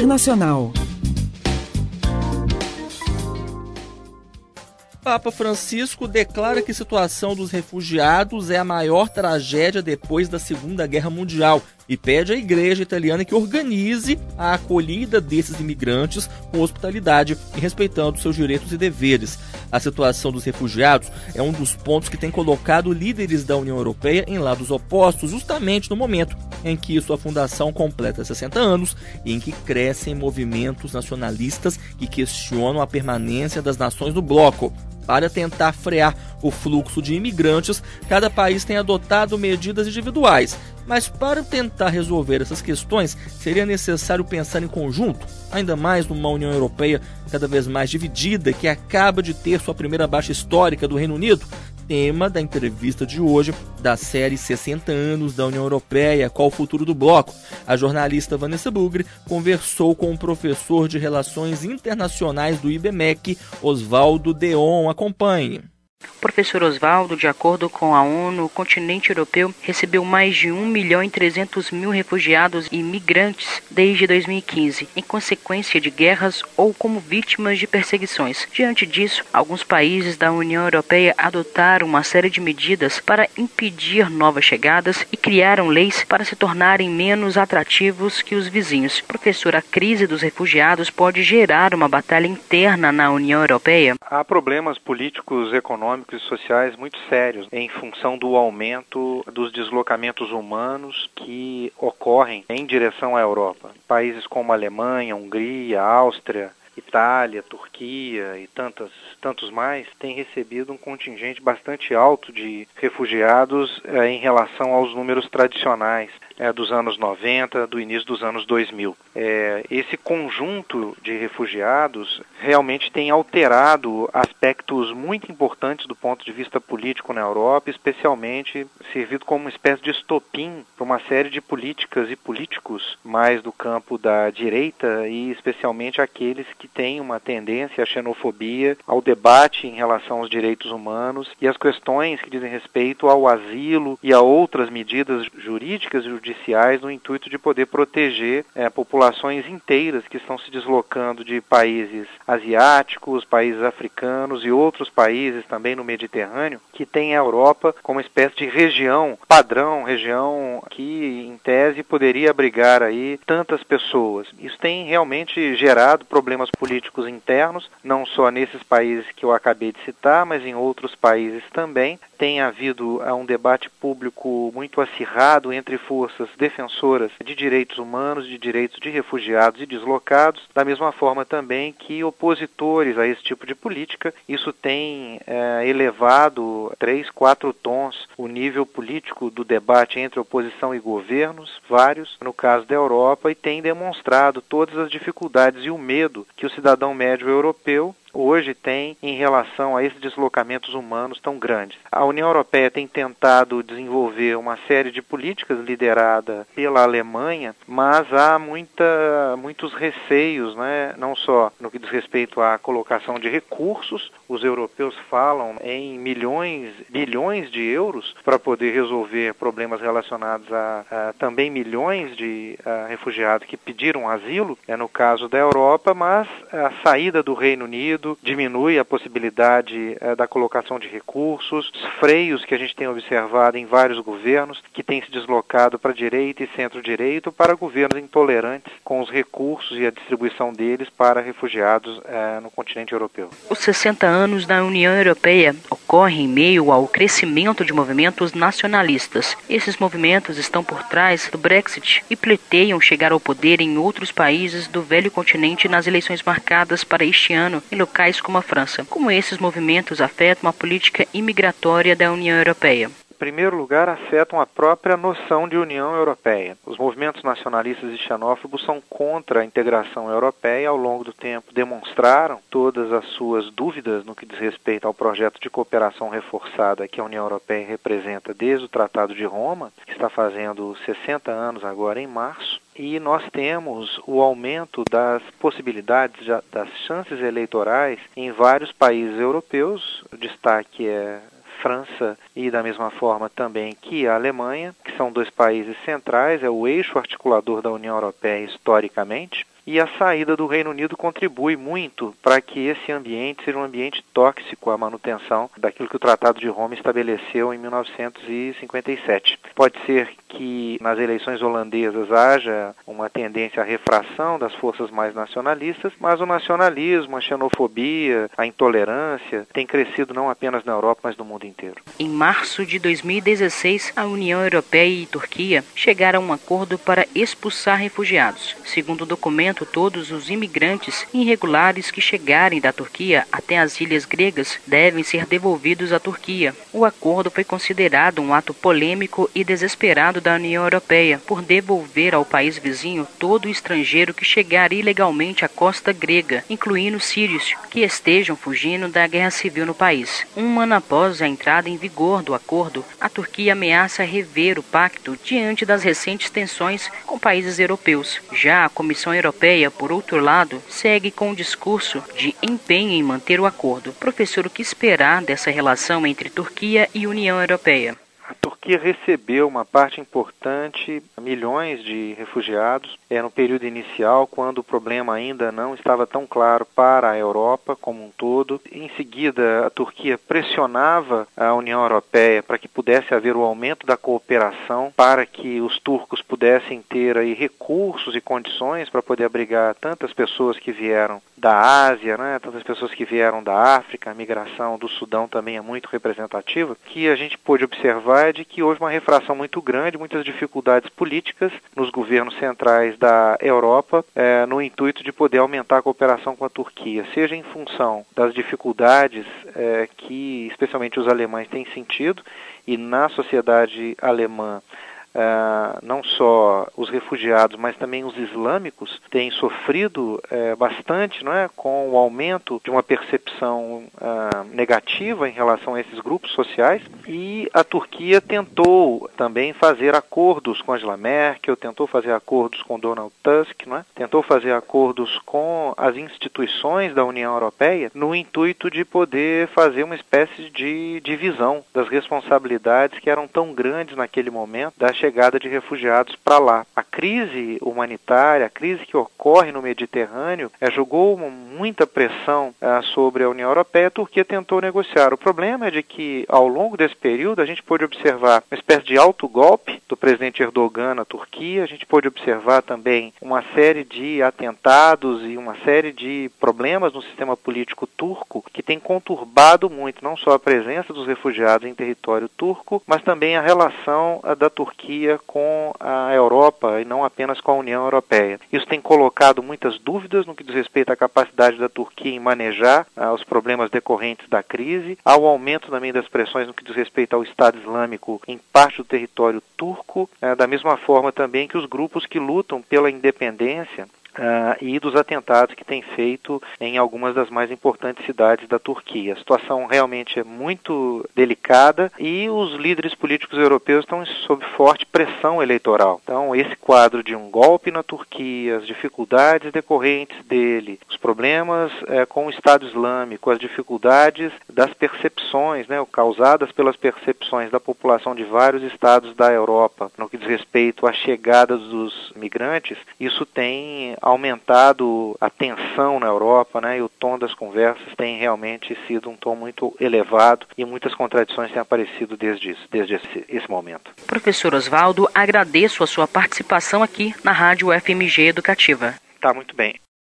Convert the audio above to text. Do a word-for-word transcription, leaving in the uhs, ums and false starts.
Internacional. Papa Francisco declara que a situação dos refugiados é a maior tragédia depois da Segunda Guerra Mundial e pede à Igreja italiana que organize a acolhida desses imigrantes com hospitalidade e respeitando seus direitos e deveres. A situação dos refugiados é um dos pontos que tem colocado líderes da União Europeia em lados opostos, justamente no momento em que sua fundação completa sessenta anos e em que crescem movimentos nacionalistas que questionam a permanência das nações do bloco. Para tentar frear o fluxo de imigrantes, cada país tem adotado medidas individuais. Mas para tentar resolver essas questões, seria necessário pensar em conjunto, ainda mais numa União Europeia cada vez mais dividida, que acaba de ter sua primeira baixa histórica do Reino Unido. Tema da entrevista de hoje da série sessenta anos da União Europeia, qual o futuro do bloco? A jornalista Vanessa Bugre conversou com o professor de Relações Internacionais do I B M E C, Osvaldo Deon. Acompanhe. Professor Osvaldo, de acordo com a ONU, o continente europeu recebeu mais de um milhão e trezentos mil refugiados e migrantes desde dois mil e quinze, em consequência de guerras ou como vítimas de perseguições. Diante disso, alguns países da União Europeia adotaram uma série de medidas para impedir novas chegadas e criaram leis para se tornarem menos atrativos que os vizinhos. Professor, a crise dos refugiados pode gerar uma batalha interna na União Europeia? Há problemas políticos, econômicos e sociais muito sérios em função do aumento dos deslocamentos humanos que ocorrem em direção à Europa. Países como a Alemanha, Hungria, Áustria, Itália, Turquia e tantas, tantos mais têm recebido um contingente bastante alto de refugiados eh, em relação aos números tradicionais eh, dos anos noventa, do início dos anos dois mil. Eh, esse conjunto de refugiados realmente tem alterado aspectos muito importantes do ponto de vista político na Europa, especialmente servido como uma espécie de estopim para uma série de políticas e políticos mais do campo da direita e especialmente aqueles que têm uma tendência à xenofobia, ao debate em relação aos direitos humanos e às questões que dizem respeito ao asilo e a outras medidas jurídicas e judiciais no intuito de poder proteger é, populações inteiras que estão se deslocando de países asiáticos, países africanos e outros países também no Mediterrâneo, que tem a Europa como uma espécie de região padrão, região que em tese poderia abrigar aí tantas pessoas. Isso tem realmente gerado problemas políticos internos, não só nesses países que eu acabei de citar, mas em outros países também. Tem havido um debate público muito acirrado entre forças defensoras de direitos humanos, de direitos de refugiados e deslocados, da mesma forma também que opositores a esse tipo de política. Isso tem é, elevado três, quatro tons o nível político do debate entre oposição e governos, vários, no caso da Europa, e tem demonstrado todas as dificuldades e o medo que o cidadão médio europeu hoje tem em relação a esses deslocamentos humanos tão grandes. A União Europeia tem tentado desenvolver uma série de políticas liderada pela Alemanha, mas há muita, muitos receios, né? Não só no que diz respeito à colocação de recursos, os europeus falam em milhões, bilhões de euros para poder resolver problemas relacionados a, a também milhões de a, refugiados que pediram asilo, é no caso da Europa, mas a saída do Reino Unido diminui a possibilidade eh, da colocação de recursos, os freios que a gente tem observado em vários governos que têm se deslocado para a direita e centro-direita para governos intolerantes com os recursos e a distribuição deles para refugiados eh, no continente europeu. Os sessenta anos da União Europeia ocorrem em meio ao crescimento de movimentos nacionalistas. Esses movimentos estão por trás do Brexit e pleteiam chegar ao poder em outros países do velho continente nas eleições marcadas para este ano em locais como a França. Como esses movimentos afetam a política imigratória da União Europeia? Em primeiro lugar, afetam a própria noção de União Europeia. Os movimentos nacionalistas e xenófobos são contra a integração europeia. Ao longo do tempo, demonstraram todas as suas dúvidas no que diz respeito ao projeto de cooperação reforçada que a União Europeia representa desde o Tratado de Roma, que está fazendo sessenta anos agora em março. E nós temos o aumento das possibilidades, das chances eleitorais em vários países europeus. O destaque é França e da mesma forma também que a Alemanha, que são dois países centrais, é o eixo articulador da União Europeia historicamente. e a saída do Reino Unido contribui muito para que esse ambiente seja um ambiente tóxico à manutenção daquilo que o Tratado de Roma estabeleceu em mil novecentos e cinquenta e sete. Pode ser que nas eleições holandesas haja uma tendência à refração das forças mais nacionalistas, mas o nacionalismo, a xenofobia, a intolerância tem crescido não apenas na Europa, mas no mundo inteiro. Em março de dois mil e dezesseis, a União Europeia e Turquia chegaram a um acordo para expulsar refugiados. Segundo o documento, todos os imigrantes irregulares que chegarem da Turquia até as ilhas gregas devem ser devolvidos à Turquia. O acordo foi considerado um ato polêmico e desesperado da União Europeia por devolver ao país vizinho todo estrangeiro que chegar ilegalmente à costa grega, incluindo sírios que estejam fugindo da guerra civil no país. Um ano após a entrada em vigor do acordo, a Turquia ameaça rever o pacto diante das recentes tensões com países europeus. Já a Comissão Europeia, por outro lado, segue com um discurso de empenho em manter o acordo. Professor, o que esperar dessa relação entre Turquia e União Europeia? A Turquia recebeu uma parte importante, milhões de refugiados, é, no período inicial, quando o problema ainda não estava tão claro para a Europa como um todo. Em seguida, a Turquia pressionava a União Europeia para que pudesse haver o aumento da cooperação, para que os turcos pudessem ter aí recursos e condições para poder abrigar tantas pessoas que vieram da Ásia, né, tantas pessoas que vieram da África. A migração do Sudão também é muito representativa. Que a gente pôde observar é de que houve uma refração muito grande, muitas dificuldades políticas nos governos centrais da Europa, é, no intuito de poder aumentar a cooperação com a Turquia, seja em função das dificuldades é, que especialmente os alemães têm sentido, e na sociedade alemã Uh, não só os refugiados, mas também os islâmicos têm sofrido uh, bastante, não é, com o aumento de uma percepção uh, negativa em relação a esses grupos sociais. E a Turquia tentou também fazer acordos com Angela Merkel, tentou fazer acordos com Donald Tusk, não é? Tentou fazer acordos com as instituições da União Europeia no intuito de poder fazer uma espécie de divisão das responsabilidades que eram tão grandes naquele momento da chegada de refugiados para lá. A crise humanitária, a crise que ocorre no Mediterrâneo, é, jogou muita pressão é, sobre a União Europeia. A Turquia tentou negociar. O problema é de que, ao longo desse período, a gente pôde observar uma espécie de autogolpe do presidente Erdogan na Turquia. A gente pôde observar também uma série de atentados e uma série de problemas no sistema político turco que tem conturbado muito, não só a presença dos refugiados em território turco, mas também a relação a, da Turquia com a Europa e não apenas com a União Europeia. Isso tem colocado muitas dúvidas no que diz respeito à capacidade da Turquia em manejar ah, os problemas decorrentes da crise, ao aumento também das pressões no que diz respeito ao Estado Islâmico em parte do território turco, ah, da mesma forma também que os grupos que lutam pela independência Uh, e dos atentados que tem feito em algumas das mais importantes cidades da Turquia. A situação realmente é muito delicada e os líderes políticos europeus estão sob forte pressão eleitoral. Então, esse quadro de um golpe na Turquia, as dificuldades decorrentes dele, os problemas é, com o Estado Islâmico, as dificuldades das percepções, né, causadas pelas percepções da população de vários estados da Europa, no que diz respeito à chegada dos migrantes, isso tem aumentado a tensão na Europa, né, e o tom das conversas tem realmente sido um tom muito elevado e muitas contradições têm aparecido desde isso, desde esse, esse momento. Professor Oswaldo, agradeço a sua participação aqui na Rádio F M G Educativa. Tá, muito bem.